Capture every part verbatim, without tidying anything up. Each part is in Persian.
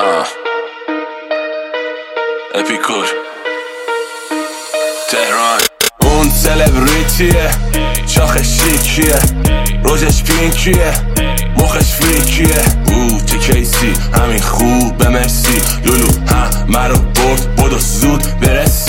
آه. اپیکور تهران. اون سلبریتیه، شاخش شیکیه، روزش پینکیه، مخش فریکیه. او چه کیسی، همین خوبه مرسی. لولو همه رو برد، بدو زود برسی.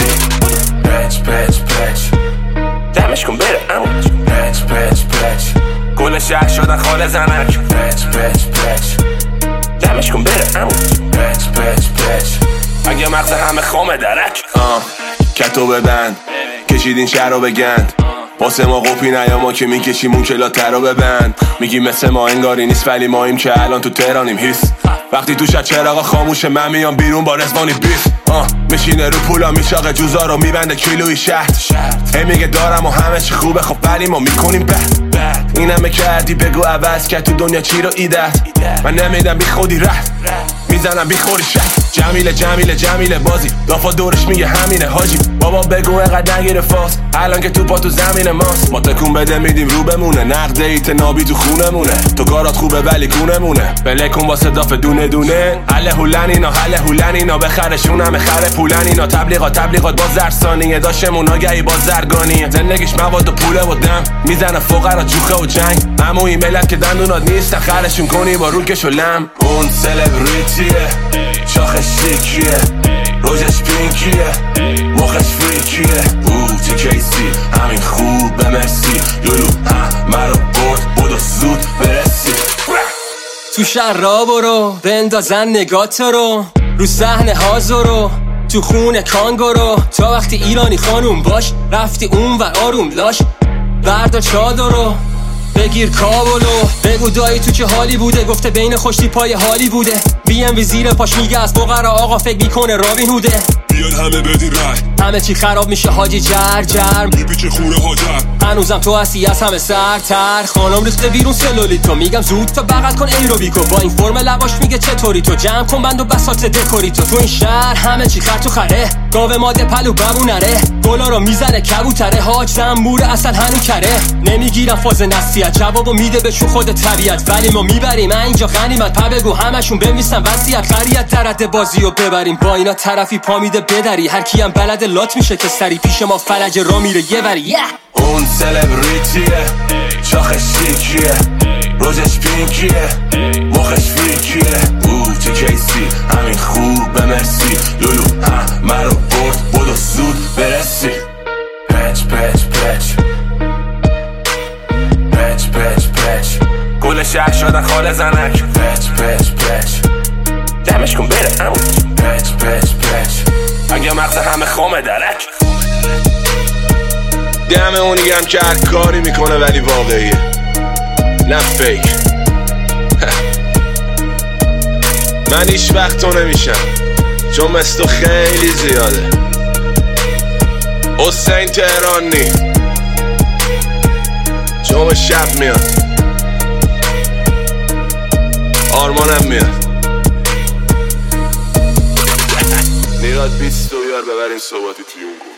پچ پچ پچ دمش کن بره اموج. پچ پچ پچ کل شهر شدن خاله زنک. پچ پچ پچ دمش کن بره اموج. پچ پچ پچ اگه مغز همه خامه درک. آه کتو ببند، کشیدین شهر رو بگند. واسه ما قوپی نیا، ما که میکشیم اون کلاتر رو ببند. میگی مثل ما انگاری نیست، ولی ماییم که الان تو تهرانیم. هیس وقتی تو شد چراغا خاموشه، من میام بیرون با رزوانی بیف. آه میشینه رو پولا، میشاقه جوزا رو میبنده کیلوی شهر. هی میگه دارم و همه چی خوبه، خب ولی ما میکنیم بد. این همه کردی بگو عوض که تو دنیا چی رو ایدت. من نمیدم بی خودی رفت، میزنم بی خوری شد. جمیله جمیله جمیله بازی دافا دورش میگه همینه حاجی. بابا بگو اینقدر نگیره فاس، الان که تو پا تو زمین ماست. ما تکون بده میدیم رو بمونه، نقد ایت نابی تو خونمونه. تو کارات خوبه ولی گونمونه، بله کن واسه داف دونه دونه. حله هولن اینا، حله هولن اینا، بخرشون همه خره پولن اینا. تبلیغات تبلیغات با زرسانیه، داشمون آگهی با زرگانیه. زندگیش مواد و پوله و دم، میزنه فقرا جوخه و جنگ. اما این ملت که دندونات نیستن، خرشون کنی با روکش و لم. اون سلبریتیه، شاخش شیکیه، روزش پینکیه، مخش فریکیه. او چه کیسی، همین خوبه مرسی. لولو همه رو برد، بدو زود برسی. تو شهر را برو، بندازن نگات رو رو صحنه هازارو، تو خونه کانگورو. تا وقتی ایرانی خانوم باش، رفتی اون و آروم لاش. بردار چادرو بگیر کابلو، بگو دایی تو چه حالی بوده. گفته بین خوشتی پای حالی بوده. بی ام وی زیر پاش میگه از فقرا آقا فکر میکنه رابین هوده. بیان همه بدین رای، همه چی خراب میشه حاجی. جر جرم میپیچه خونه هاجر. هنوزم تو هستی از همه سرتر. خانم ریخته بیرون سلولیتو، میگم زود تا بغل کن ایروبیکو. با این فرم لباش میگه چطوری تو، جمع کن بند و بساط دکوری تو. تو این شهر همه چی خر تو خره، گاو ماده پلو ببونره. گلا رو میزنه کبوتره، حاج زنبوره اصل هنو کره. نمیگیرم فاز نصیحت، جوابو میده بهشون خود طبیعت. ولی ما میبریم اینجا غنیمت، پا بگو همشون بمیسن وصیت. خریت درد بازی رو ببریم، با اینا طرفی پا میده بدری. هر کیم بلد لات میشه که سری پیش ما فلج را میره یه وری. yeah. اون سلبریتیه، شاخش شیکیه، روزش پینکیه، مخش فریکیه. او چه کیسی، همین خوبه مرسی. لولو همه رو برد، بدو زود برسی. پچ پچ پچ پچ پچ پچ کل شهر شدن خاله زنک. پچ پچ پچ دمش کن بره اموج. پچ پچ پچ اگه مغز همه خامه درک. دم اونی هم که هر کاری میکنه ولی واقعیه، نه فیک. من هیچ وقت تو نمیشم، چون مثل تو خیلی زیاده. حسین تهرانی جمعه شب میاد، آرمانم میاد. نیراد بیست و بیار ببرین صحباتی توی اون گوش.